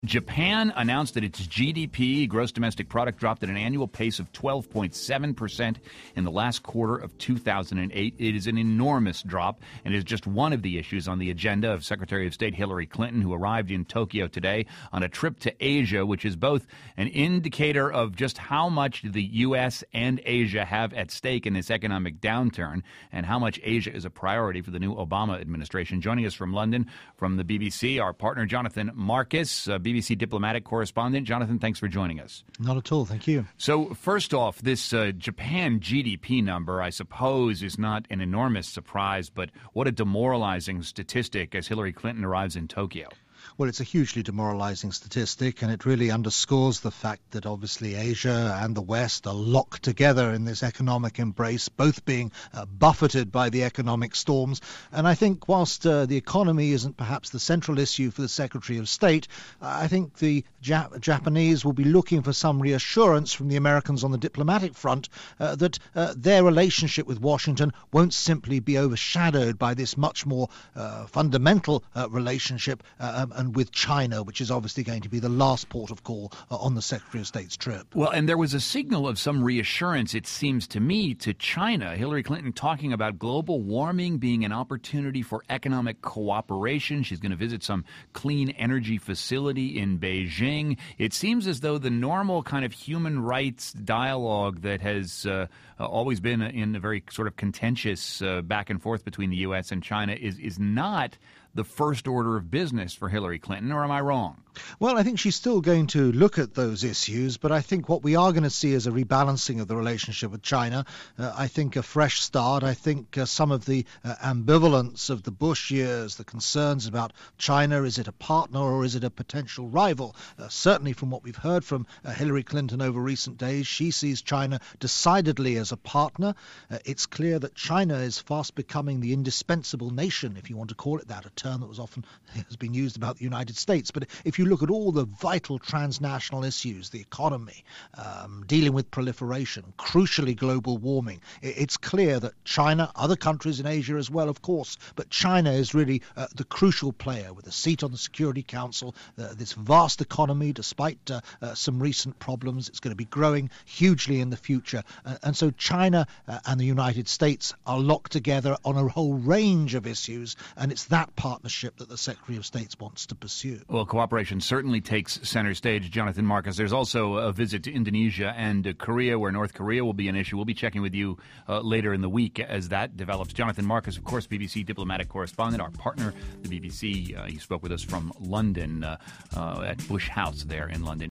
Japan announced that its GDP, gross domestic product, dropped at an annual pace of 12.7% in the last quarter of 2008. It is an enormous drop and is just one of the issues on the agenda of Secretary of State Hillary Clinton, who arrived in Tokyo today on a trip to Asia, which is both an indicator of just how much the U.S. and Asia have at stake in this economic downturn and how much Asia is a priority for the new Obama administration. Joining us from London, from the BBC, our partner Jonathan Marcus, BBC diplomatic correspondent. Jonathan, thanks for joining us. Not at all, thank you. So first off, this Japan GDP number, I suppose, is not an enormous surprise, but what a demoralizing statistic as Hillary Clinton arrives in Tokyo. Well, it's a hugely demoralizing statistic, and it really underscores the fact that obviously Asia and the West are locked together in this economic embrace, both being buffeted by the economic storms. And I think whilst the economy isn't perhaps the central issue for the Secretary of State, I think the Japanese will be looking for some reassurance from the Americans on the diplomatic front that their relationship with Washington won't simply be overshadowed by this much more fundamental relationship and with China, which is obviously going to be the last port of call on the Secretary of State's trip. Well, and there was a signal of some reassurance, it seems to me, to China. Hillary Clinton talking about global warming being an opportunity for economic cooperation. She's going to visit some clean energy facility in Beijing. It seems as though the normal kind of human rights dialogue that has always been in a very sort of contentious back and forth between the U.S. and China is not the first order of business for Hillary Clinton, or am I wrong? Well, I think she's still going to look at those issues, but I think what we are going to see is a rebalancing of the relationship with China. I think a fresh start. I think some of the ambivalence of the Bush years, the concerns about China, is it a partner or is it a potential rival? Certainly from what we've heard from Hillary Clinton over recent days, she sees China decidedly as a partner. It's clear that China is fast becoming the indispensable nation, if you want to call it that, a term that was often has been used about the United States. But if you look at all the vital transnational issues, the economy, dealing with proliferation, crucially global warming, it's clear that China, other countries in Asia as well, of course, but China is really the crucial player with a seat on the Security Council, this vast economy, despite some recent problems, it's going to be growing hugely in the future. And so China and the United States are locked together on a whole range of issues, and it's that partnership that the Secretary of State wants to pursue. Well, cooperation certainly takes center stage, Jonathan Marcus. There's also a visit to Indonesia and Korea, where North Korea will be an issue. We'll be checking with you later in the week as that develops. Jonathan Marcus, of course, BBC diplomatic correspondent, our partner, the BBC. He spoke with us from London at Bush House there in London.